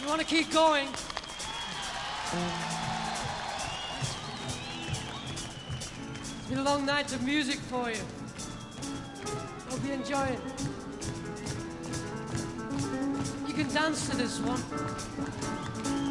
You want to keep going? It's been a long night of music for you. Hope you enjoy it. You can dance to this one.